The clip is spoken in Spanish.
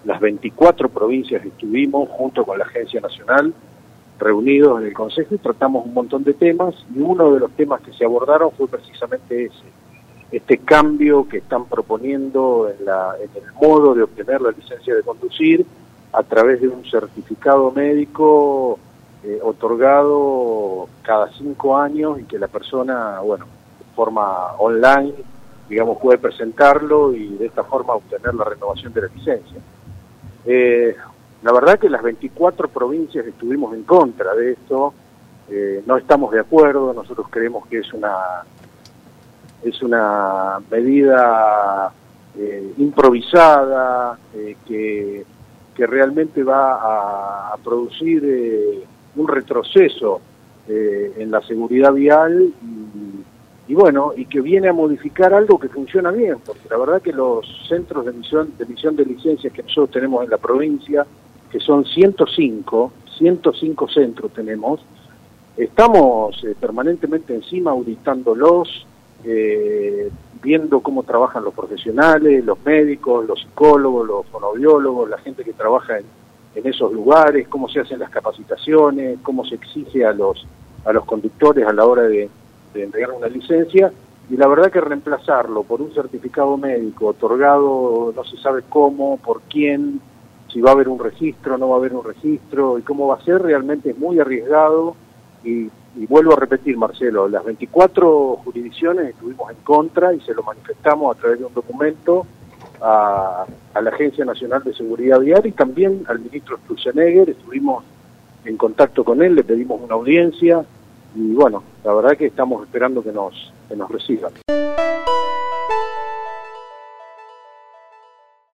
las 24 provincias estuvimos junto con la Agencia Nacional reunidos en el Consejo y tratamos un montón de temas, y uno de los temas que se abordaron fue precisamente ese, este cambio que están proponiendo en el modo de obtener la licencia de conducir a través de un certificado médico otorgado cada 5 años, y que la persona, bueno, de forma online, digamos, puede presentarlo y de esta forma obtener la renovación de la licencia. La verdad que las 24 provincias estuvimos en contra de esto, no estamos de acuerdo. Nosotros creemos que es una medida improvisada, que realmente va a producir un retroceso en la seguridad vial y bueno, y que viene a modificar algo que funciona bien, porque la verdad que los centros de emisión de licencias que nosotros tenemos en la provincia, que son 105 centros tenemos, estamos permanentemente encima auditándolos, viendo cómo trabajan los profesionales, los médicos, los psicólogos, los fonoaudiólogos, la gente que trabaja en esos lugares, cómo se hacen las capacitaciones, cómo se exige a los conductores a la hora de entregar una licencia, y la verdad que reemplazarlo por un certificado médico otorgado no se sabe cómo, por quién, si va a haber un registro, no va a haber un registro, y cómo va a ser, realmente es muy arriesgado. Y vuelvo a repetir, Marcelo, las 24 jurisdicciones estuvimos en contra y se lo manifestamos a través de un documento a la Agencia Nacional de Seguridad Vial y también al ministro Sturzenegger. Estuvimos en contacto con él, le pedimos una audiencia y bueno, la verdad que estamos esperando que nos reciban.